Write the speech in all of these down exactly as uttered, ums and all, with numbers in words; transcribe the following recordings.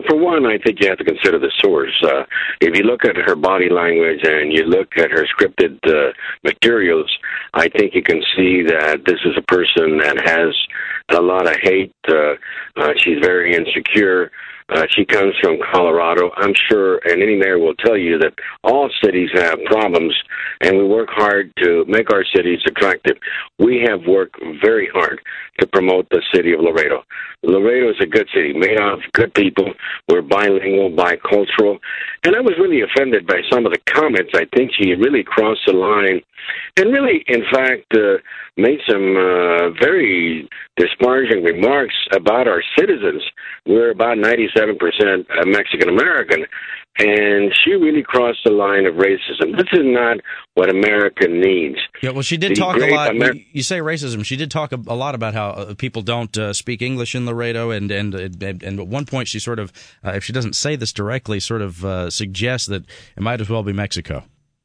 for one, I think you have to consider the source. Uh, if you look at her body language and you look at her scripted uh, materials, I think you can see that this is a person that has a lot of hate. Uh, uh, she's very insecure. Uh, she comes from Colorado. I'm sure, and any mayor will tell you that all cities have problems, and we work hard to make our cities attractive. We have worked very hard to promote the city of Laredo. Laredo is a good city, made of good people. We're bilingual, bicultural. And I was really offended by some of the comments. I think she really crossed the line and really, in fact, uh, made some uh, very disparaging remarks about our citizens. We're about ninety-seven percent Mexican-American, and she really crossed the line of racism. This is not what America needs. Yeah, well, she did the talk a lot. Amer- you say racism. She did talk a, a lot about how uh, people don't uh, speak English in Laredo, and and, and and at one point she sort of, uh, if she doesn't say this directly, sort of uh, suggests that it might as well be Mexico.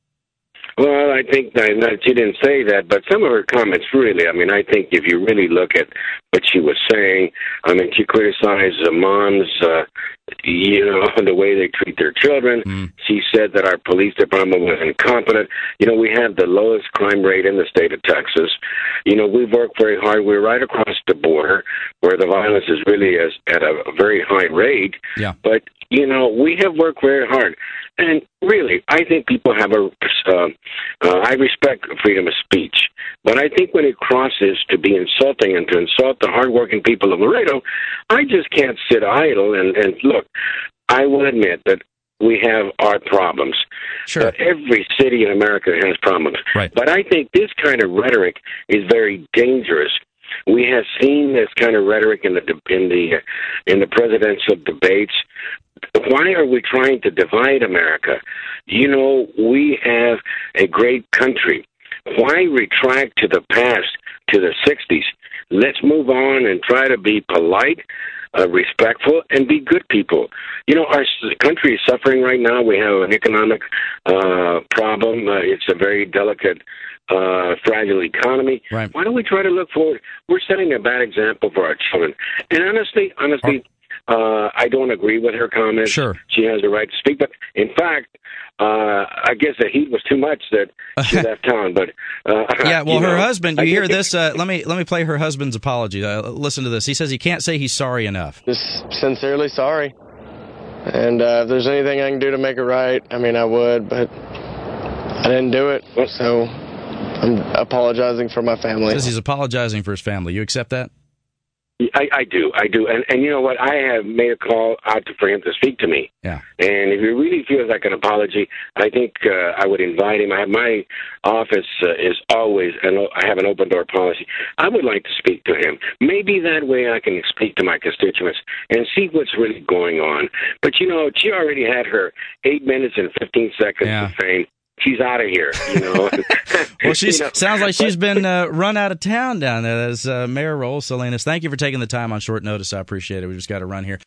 Well, I think that, that she didn't say that, but some of her comments really, I mean, I think if you really look at what she was saying, I mean, she criticized the moms, uh, you know, the way they treat their children. Mm. She said that our police department was incompetent. You know, we have the lowest crime rate in the state of Texas. You know, we've worked very hard. We're right across the border where the violence is really as, at a very high rate. Yeah. But, you know, we have worked very hard. And really, I think people have a, uh, uh, I respect freedom of speech, but I think when it crosses to be insulting and to insult the hardworking people of Laredo, I just can't sit idle and, and look, I will admit that we have our problems. Sure. Uh, every city in America has problems. Right. But I think this kind of rhetoric is very dangerous. We have seen this kind of rhetoric in the in the in the presidential debates. Why are we trying to divide America? You know, we have a great country. Why retract to the past, to the sixties? Let's move on and try to be polite, uh, respectful, and be good people. You know, our country is suffering right now. We have an economic uh, problem. Uh, it's a very delicate Uh, fragile economy. Right. Why don't we try to look forward? We're setting a bad example for our children. And honestly, honestly, uh, I don't agree with her comments. Sure. She has the right to speak. But in fact, uh, I guess the heat was too much that she left town. But uh, yeah, well, you her know, husband. You hear this? Uh, let me let me play her husband's apology. Uh, listen to this. He says he can't say he's sorry enough. Just sincerely sorry. And uh, if there's anything I can do to make it right, I mean, I would. But I didn't do it. So I'm apologizing for my family. Says he's apologizing for his family. You accept that? I, I do, I do, and and you know what? I have made a call out to, for him to speak to me. Yeah. And if he really feels like an apology, I think uh, I would invite him. I have my office uh, is always, and I have an open door policy. I would like to speak to him. Maybe that way I can speak to my constituents and see what's really going on. But you know, she already had her eight minutes and fifteen seconds yeah. of fame. She's out of here, you know. Well, she you know, sounds like she's been uh, run out of town down there as uh, Mayor Raul Salinas. Thank you for taking the time on short notice. I appreciate it. We just got to run here.